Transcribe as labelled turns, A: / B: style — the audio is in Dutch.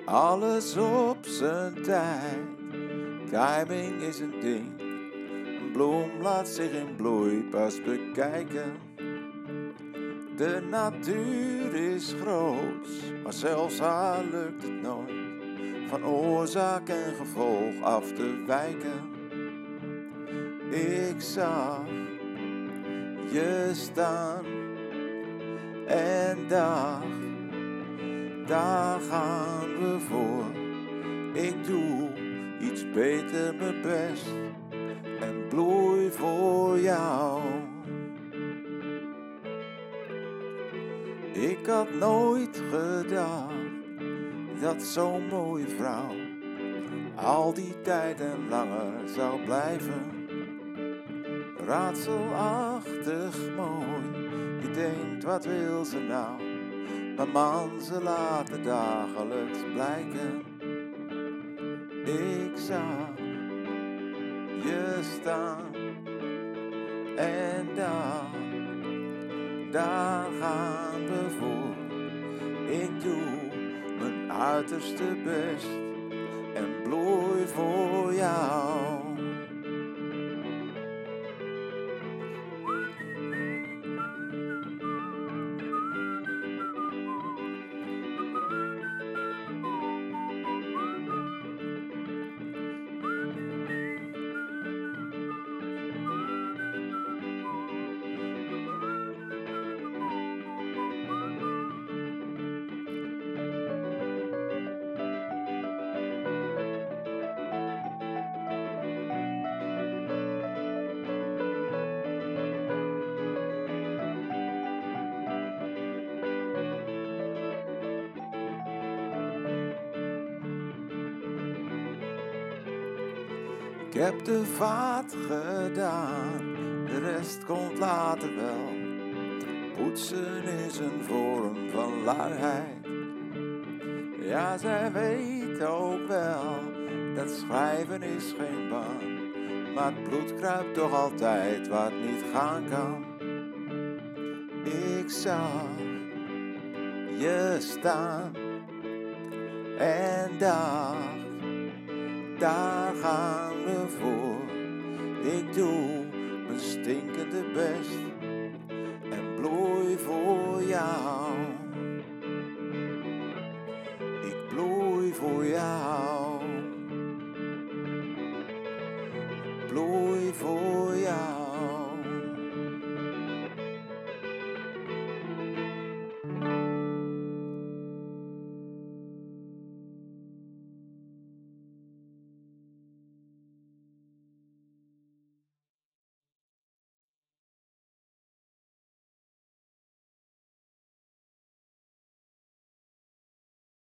A: Alles op zijn tijd, timing is een ding. Een bloem laat zich in bloei pas bekijken. De natuur is groot, maar zelfs haar lukt het nooit van oorzaak en gevolg af te wijken. Ik zag je staan en dacht, daar gaan we voor. Ik doe iets beter mijn best en bloei voor jou. Ik had nooit gedacht dat zo'n mooie vrouw al die tijd en langer zou blijven. Raadselachtig mooi, je denkt wat wil ze nou, maar man, ze laten dagelijks blijken. Ik zag je staan en dacht, daar gaan we voor. Ik doe mijn uiterste best en bloei voor jou. Ik heb de vaat gedaan, de rest komt later wel. Poetsen is een vorm van luiheid. Ja, zij weet ook wel, dat schrijven is geen baan. Maar het bloed kruipt toch altijd wat niet gaan kan. Ik zag je staan en dacht, daar gaan we voor. Ik doe mijn stinkende best en bloei voor